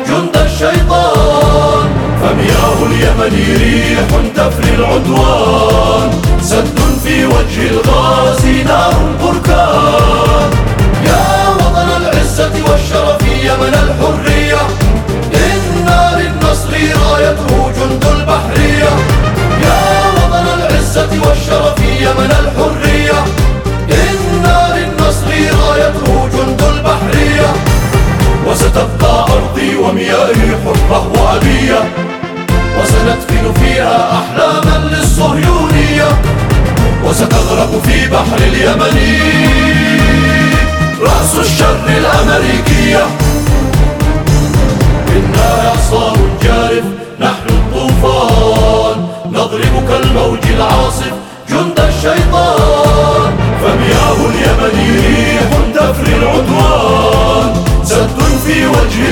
جند الشيطان. فمياه اليمن ريح تفري العدوان، سد في وجه الغازي نار بركان. يا وطن العزة والشرف يمن الحرية، إنا للنصر رايته جند البحرية. يا وطن العزة والشرف يمن الحرية، إنا للنصر رايته جند البحرية. وستبقى أرضي ومياهي حرة وأبية، وسندفن فيها أحلاما للصهيونية، وستغرق في بحر اليمن رأس الشر الأمريكية. إنا إعصار جارف نحن الطوفان، نضرب كالموج العاصف جند الشيطان. فمياه اليمن ريح تفري العدوان، سد في وجه